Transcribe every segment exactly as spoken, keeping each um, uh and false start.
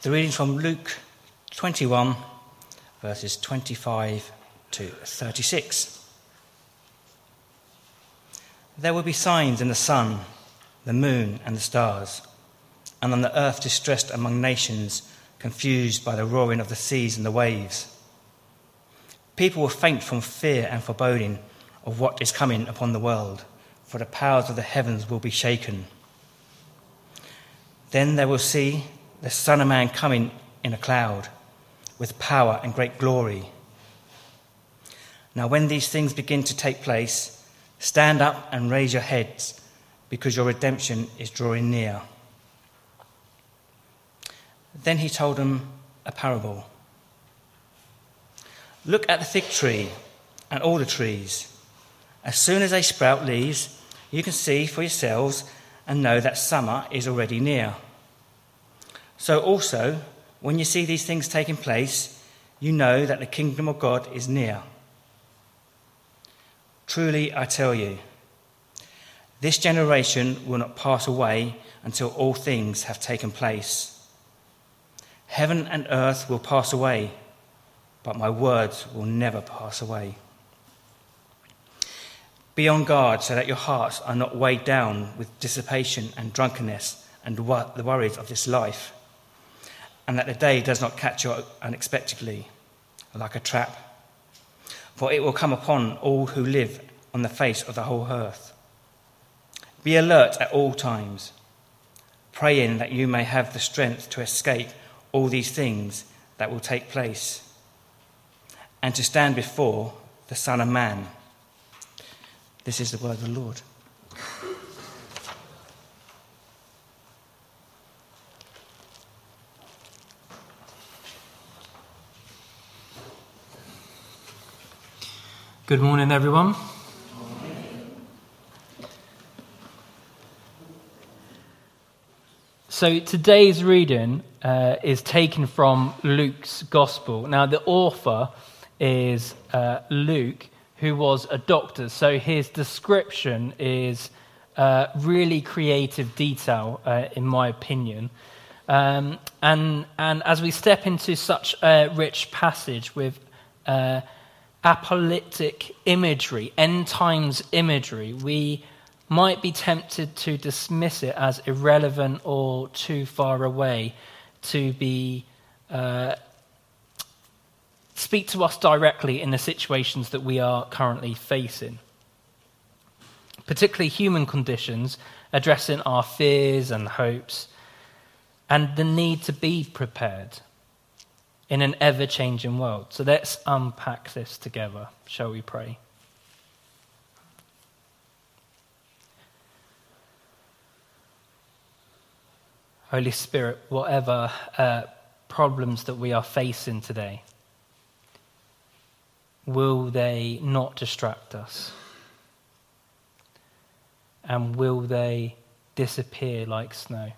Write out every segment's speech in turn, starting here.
The reading from Luke twenty-one, verses twenty-five to thirty-six. There will be signs in the sun, the moon, and the stars, and on the earth distressed among nations, confused by the roaring of the seas and the waves. People will faint from fear and foreboding of what is coming upon the world, for the powers of the heavens will be shaken. Then they will see the Son of Man coming in a cloud, with power and great glory. Now when these things begin to take place, stand up and raise your heads, because your redemption is drawing near. Then he told them a parable. Look at the fig tree and all the trees. As soon as they sprout leaves, you can see for yourselves and know that summer is already near. So also, when you see these things taking place, you know that the kingdom of God is near. Truly, I tell you, this generation will not pass away until all things have taken place. Heaven and earth will pass away, but my words will never pass away. Be on guard so that your hearts are not weighed down with dissipation and drunkenness and the worries of this life, and that the day does not catch you unexpectedly, like a trap. For it will come upon all who live on the face of the whole earth. Be alert at all times, praying that you may have the strength to escape all these things that will take place, and to stand before the Son of Man. This is the word of the Lord. Good morning, everyone. So today's reading uh, is taken from Luke's Gospel. Now, the author is uh, Luke, who was a doctor, so his description is uh, really creative detail, uh, in my opinion. Um, and and as we step into such a rich passage with uh, apocalyptic imagery, end times imagery, we might be tempted to dismiss it as irrelevant or too far away to be uh, speak to us directly in the situations that we are currently facing, particularly human conditions, addressing our fears and hopes, and the need to be prepared in an ever-changing world. So let's unpack this together, shall we pray? Holy Spirit, whatever uh, problems that we are facing today, will they not distract us? And will they disappear like snow?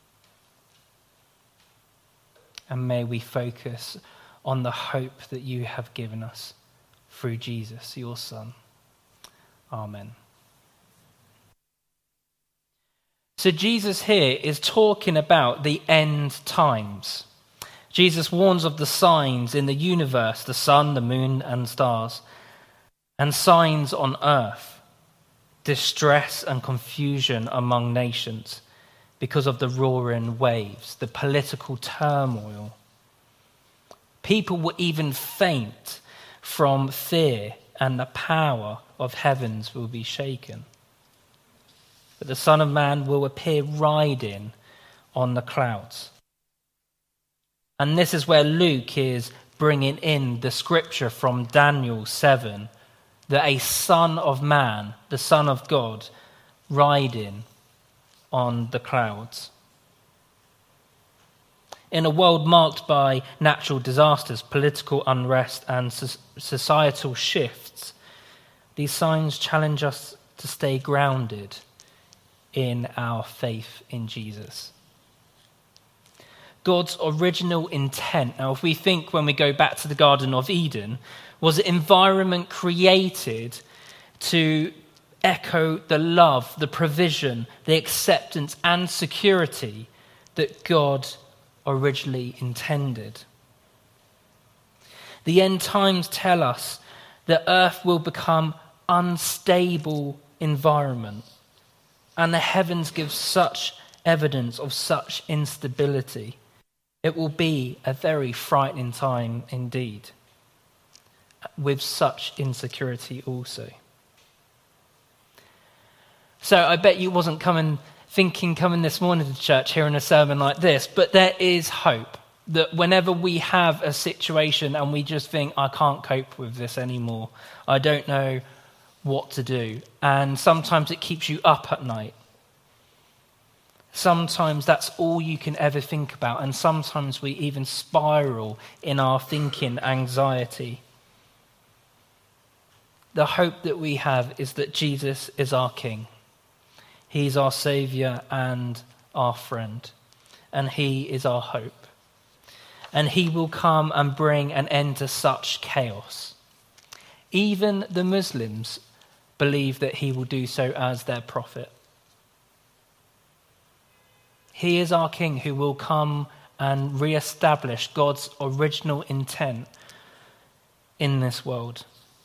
And may we focus on the hope that you have given us through Jesus, your Son. Amen. So Jesus here is talking about the end times. Jesus warns of the signs in the universe, the sun, the moon, and stars, and signs on earth, distress and confusion among nations because of the roaring waves, the political turmoil. People will even faint from fear, and the power of heavens will be shaken. But the Son of Man will appear riding on the clouds. And this is where Luke is bringing in the scripture from Daniel seven, that a Son of Man, the Son of God, riding on the clouds. In a world marked by natural disasters, political unrest, and societal shifts, these signs challenge us to stay grounded in our faith in Jesus. God's original intent, now if we think when we go back to the Garden of Eden, was an environment created to echo the love, the provision, the acceptance and security that God originally intended. The end times tell us that earth will become unstable environment, and the heavens give such evidence of such instability. It will be a very frightening time indeed, with such insecurity also. So I bet you wasn't coming thinking coming this morning to church hearing a sermon like this, but there is hope that whenever we have a situation and we just think, I can't cope with this anymore, I don't know what to do, and sometimes it keeps you up at night. Sometimes that's all you can ever think about, and sometimes we even spiral in our thinking anxiety. The hope that we have is that Jesus is our King. He's our Saviour and our friend, and he is our hope. And he will come and bring an end to such chaos. Even the Muslims believe that he will do so as their prophet. He is our King who will come and re-establish God's original intent in this world.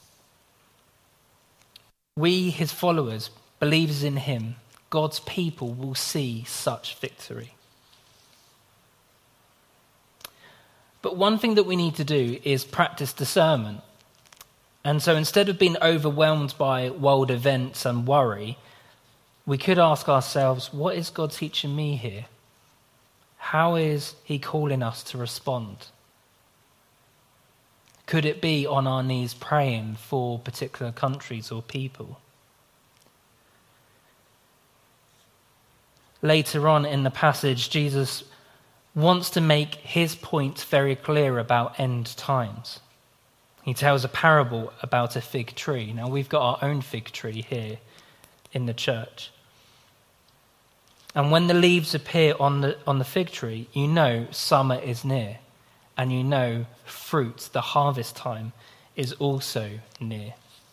We, his followers, believers in him, God's people, will see such victory. But one thing that we need to do is practice discernment. And so instead of being overwhelmed by world events and worry, we could ask ourselves, what is God teaching me here? How is he calling us to respond? Could it be on our knees praying for particular countries or people? Later on in the passage, Jesus wants to make his point very clear about end times. He tells a parable about a fig tree. Now, we've got our own fig tree here in the church. And when the leaves appear on the, on the fig tree, you know summer is near. And you know fruit, the harvest time, is also near.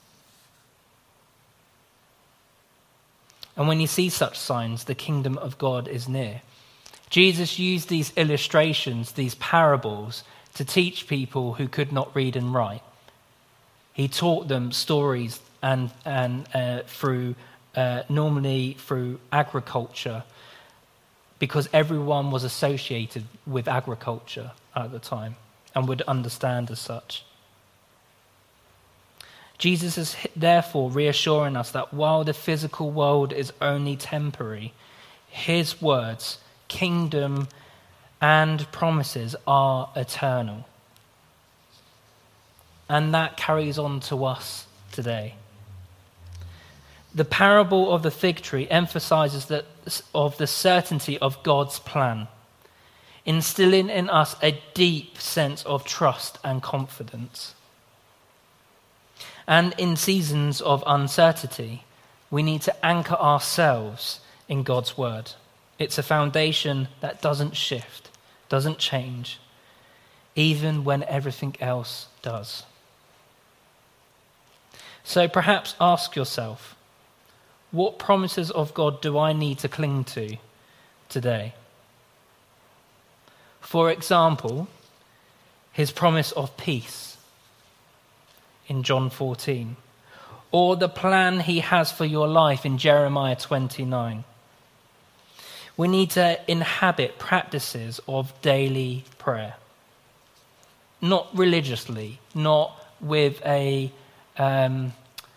And when you see such signs, the kingdom of God is near. Jesus used these illustrations, these parables, to teach people who could not read and write. He taught them stories and and uh, through uh, normally through agriculture, because everyone was associated with agriculture at the time and would understand as such. Jesus is therefore reassuring us that while the physical world is only temporary, his words, kingdom, and promises are eternal. And that carries on to us today. The parable of the fig tree emphasizes that of the certainty of God's plan, instilling in us a deep sense of trust and confidence. And in seasons of uncertainty, we need to anchor ourselves in God's word. It's a foundation that doesn't shift, doesn't change, even when everything else does. So perhaps ask yourself, what promises of God do I need to cling to today? For example, his promise of peace in John fourteen, or the plan he has for your life in Jeremiah twenty-nine. We need to inhabit practices of daily prayer. Not religiously, not with a um,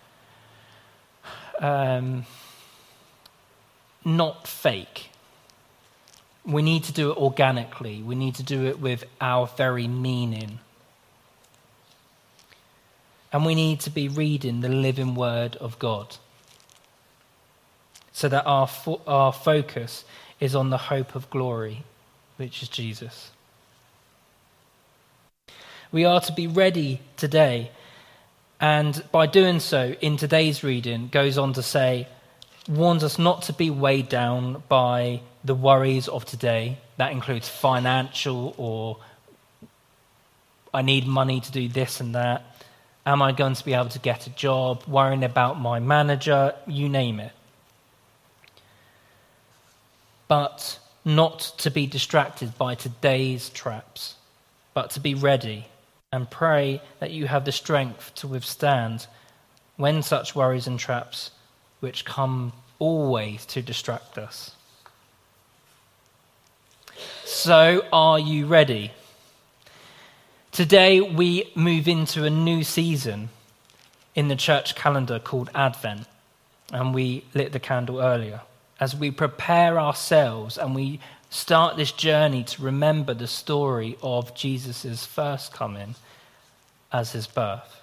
um, not fake. We need to do it organically. We need to do it with our very meaning. And we need to be reading the living word of God so that our fo- our focus is on the hope of glory, which is Jesus. We are to be ready today, and by doing so, in today's reading, goes on to say, warns us not to be weighed down by the worries of today. That includes financial, or I need money to do this and that. Am I going to be able to get a job? Worrying about my manager, you name it. But not to be distracted by today's traps, but to be ready and pray that you have the strength to withstand when such worries and traps which come always to distract us. So, are you ready? Today we move into a new season in the church calendar called Advent, and we lit the candle earlier. As we prepare ourselves and we start this journey to remember the story of Jesus' first coming as his birth.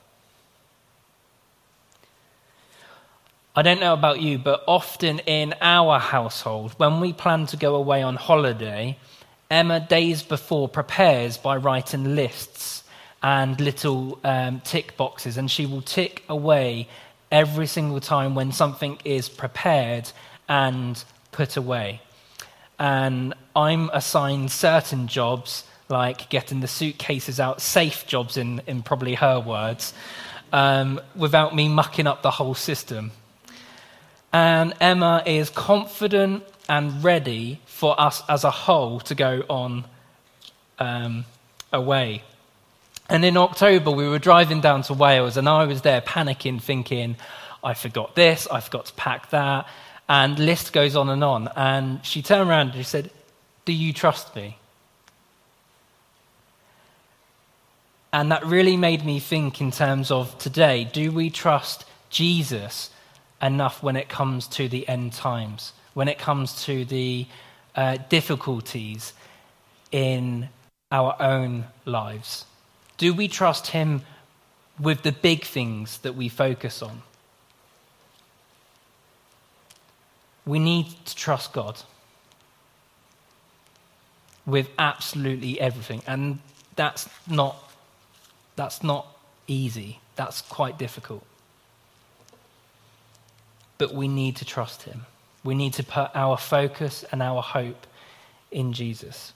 I don't know about you, but often in our household, when we plan to go away on holiday, Emma, days before, prepares by writing lists and little um, tick boxes, and she will tick away every single time when something is prepared and put away. And I'm assigned certain jobs, like getting the suitcases out, safe jobs in, in probably her words, um, without me mucking up the whole system. And Emma is confident and ready for us as a whole to go on um, away. And in October, we were driving down to Wales, and I was there panicking, thinking, I forgot this, I forgot to pack that, and list goes on and on. And she turned around and she said, do you trust me? And that really made me think in terms of today, do we trust Jesus enough when it comes to the end times, when it comes to the uh, difficulties in our own lives? Do we trust him with the big things that we focus on? We need to trust God with absolutely everything, and that's not that's not easy. That's quite difficult. But we need to trust him. We need to put our focus and our hope in Jesus.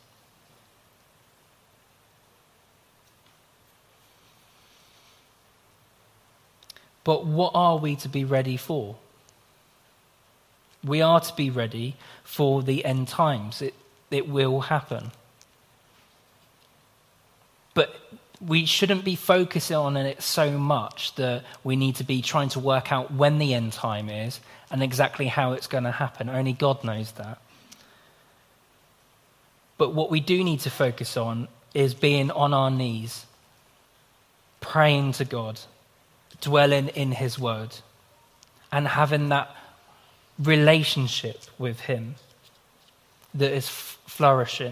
But what are we to be ready for? We are to be ready for the end times. It, it will happen. But we shouldn't be focusing on it so much that we need to be trying to work out when the end time is and exactly how it's going to happen. Only God knows that. But what we do need to focus on is being on our knees, praying to God, dwelling in his word, and having that relationship with him that is f- flourishing.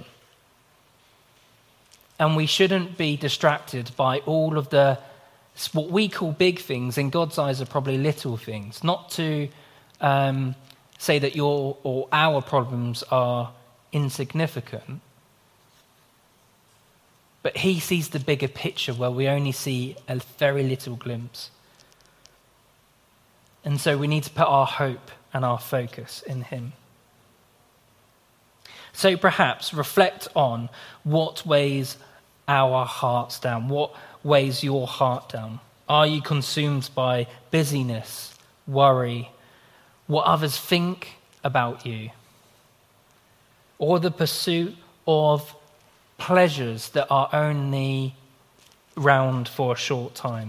And we shouldn't be distracted by all of the, what we call big things, in God's eyes are probably little things. Not to um, say that your or our problems are insignificant, but he sees the bigger picture where we only see a very little glimpse. And so we need to put our hope and our focus in him. So perhaps reflect on what weighs our hearts down, what weighs your heart down. Are you consumed by busyness, worry, what others think about you, or the pursuit of pleasures that are only round for a short time?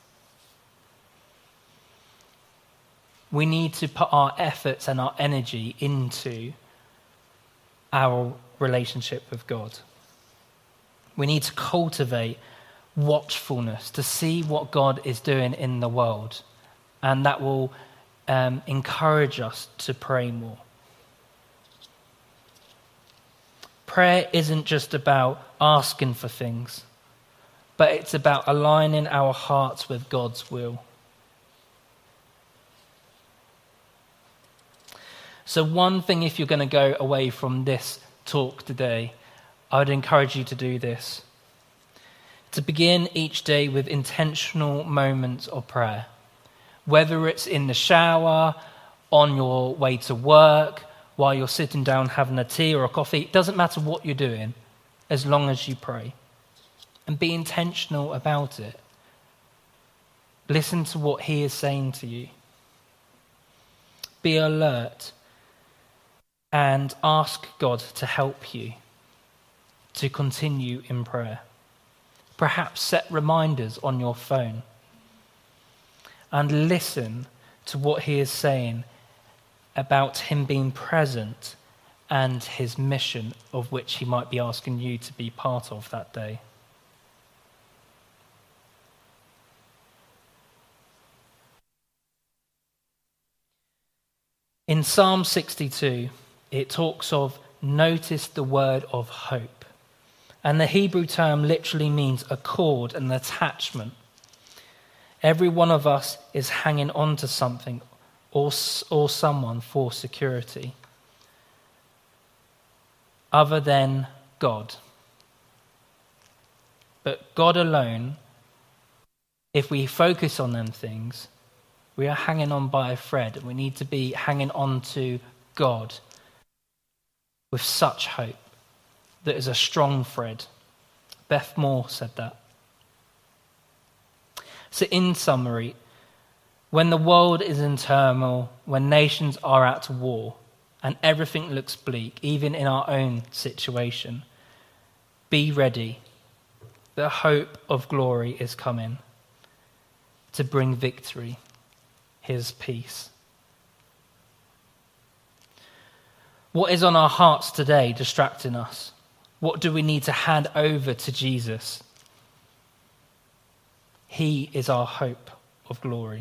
We need to put our efforts and our energy into our relationship with God. We need to cultivate watchfulness to see what God is doing in the world, and that will um, encourage us to pray more. Prayer isn't just about asking for things, but it's about aligning our hearts with God's will. So one thing, if you're going to go away from this talk today, I would encourage you to do this. To begin each day with intentional moments of prayer. Whether it's in the shower, on your way to work, while you're sitting down having a tea or a coffee, it doesn't matter what you're doing, as long as you pray. And be intentional about it. Listen to what he is saying to you. Be alert. and ask God to help you to continue in prayer. Perhaps set reminders on your phone and listen to what he is saying about him being present and his mission of which he might be asking you to be part of that day. In Psalm sixty-two, it talks of, notice the word of hope. And the Hebrew term literally means a cord, an attachment. Every one of us is hanging on to something or, or someone for security, other than God. But God alone, if we focus on them things, we are hanging on by a thread, and we need to be hanging on to God with such hope that is a strong thread. Beth Moore said that. So in summary, when the world is in turmoil, when nations are at war, and everything looks bleak, even in our own situation, be ready. The hope of glory is coming to bring victory, his peace. What is on our hearts today distracting us? What do we need to hand over to Jesus? He is our hope of glory.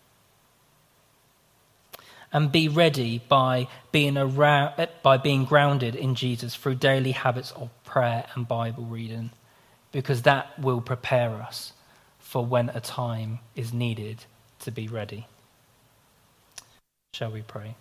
And be ready by being around, by being grounded in Jesus through daily habits of prayer and Bible reading, because that will prepare us for when a time is needed to be ready. Shall we pray?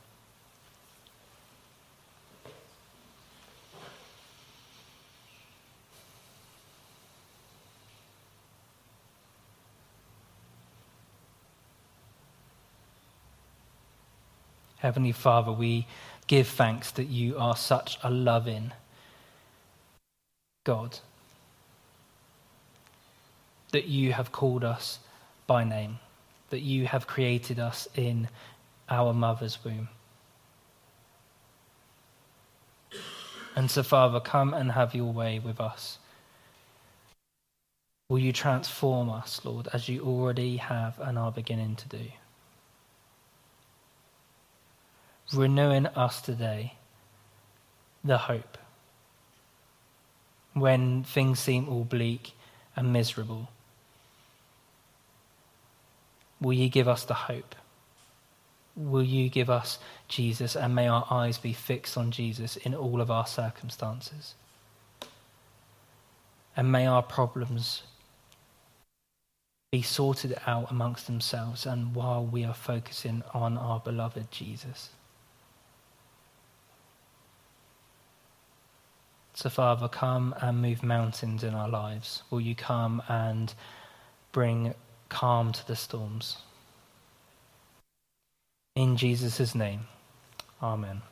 Heavenly Father, we give thanks that you are such a loving God, that you have called us by name, that you have created us in our mother's womb. And so, Father, come and have your way with us. Will you transform us, Lord, as you already have and are beginning to do? Renewing us today the hope when things seem all bleak and miserable. Will you give us the hope? Will you give us Jesus, and may our eyes be fixed on Jesus in all of our circumstances? And may our problems be sorted out amongst themselves, and while we are focusing on our beloved Jesus. So, Father, come and move mountains in our lives. Will you come and bring calm to the storms? In Jesus' name, amen.